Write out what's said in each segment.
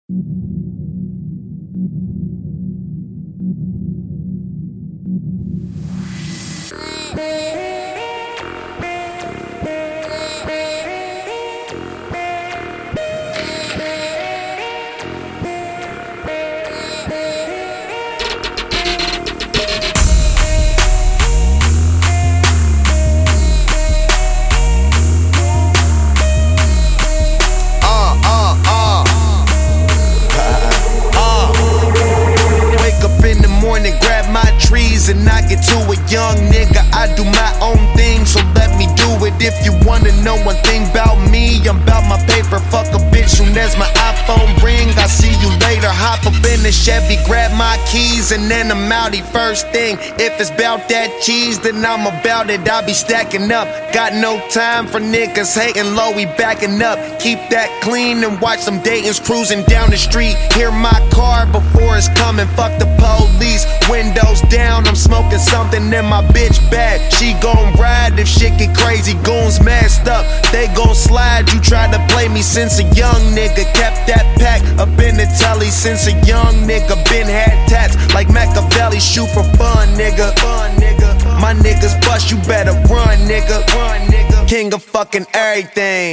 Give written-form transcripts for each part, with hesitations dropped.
Grab my trees and knock it to a young nigga. I do my own thing, so let me do it. If you wanna know one thing about me, I'm about my paper. Fuck a bitch soon as my iPhone ring. I'll see you later. Hop up in the Chevy, grab my keys, and then I'm outie. First thing, if it's about that cheese, then I'm about it. I'll be stacking up. Got no time for niggas hating low, we backing up. Keep that clean and watch some Dayton's cruising down the street. Hear my car before it's coming. Fuck the police. Windows down, I'm smoking something in my bitch bag. She gon' ride if shit get crazy. Goons masked up, they gon' slide. You tried to play me since a young nigga. Kept that pack up in the telly since a young nigga. Been had tats like Machiavelli. Shoot for fun, nigga. My niggas bust, you better run, nigga. King of fucking everything.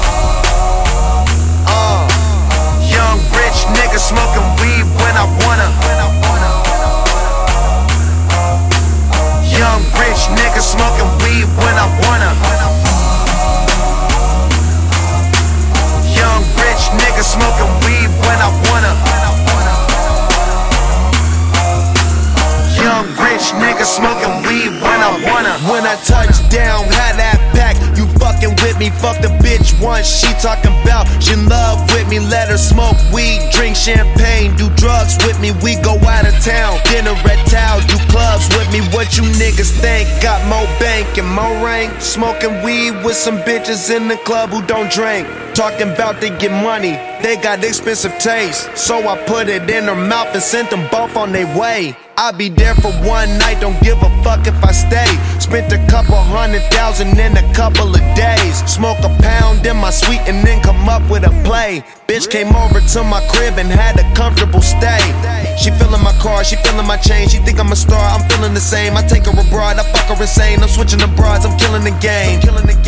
Young rich nigga smoking weed when I wanna. Young rich nigga smoking weed when I wanna. Young rich nigga smoking weed when I wanna. Young rich nigga smoking weed when I wanna. When I touch down, had that pack. You fucking with me, fuck the bitch once. She talking about she in love with me. Let her smoke weed, drink champagne, do drugs with me. We go out of town, dinner at Tao, do clubs with me. What you niggas think? Got more bank and more rank. Smoking weed with some bitches in the club who don't drink. Talking about they get money, they got expensive taste. So I put it in her mouth and sent them both on their way. I'll be there for one night, don't give a fuck if I stay. Spent a couple $100,000 in a couple of days. Smoke a pound in my suite and then come up with a play. Bitch came over to my crib and had a comfortable stay. She feeling my car, she feeling my chain. She think I'm a star, I'm feeling the same. I take her abroad, I fuck her insane. I'm switching the broads, I'm killing the game.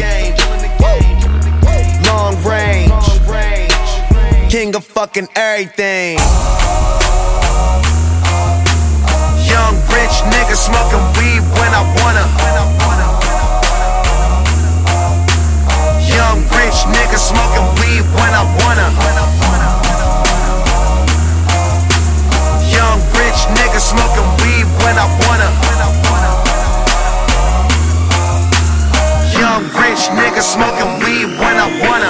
Long range, king of fucking everything. Young rich nigga smoking weed when I wanna. Young rich nigga smoking weed when I wanna. Young rich nigga smoking weed when I wanna. Young rich nigga smoking weed when I wanna.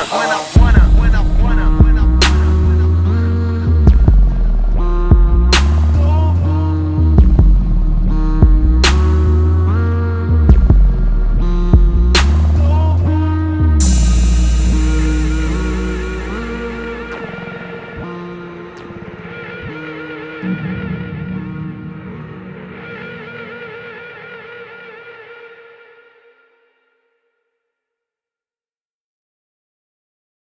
Mm-hmm.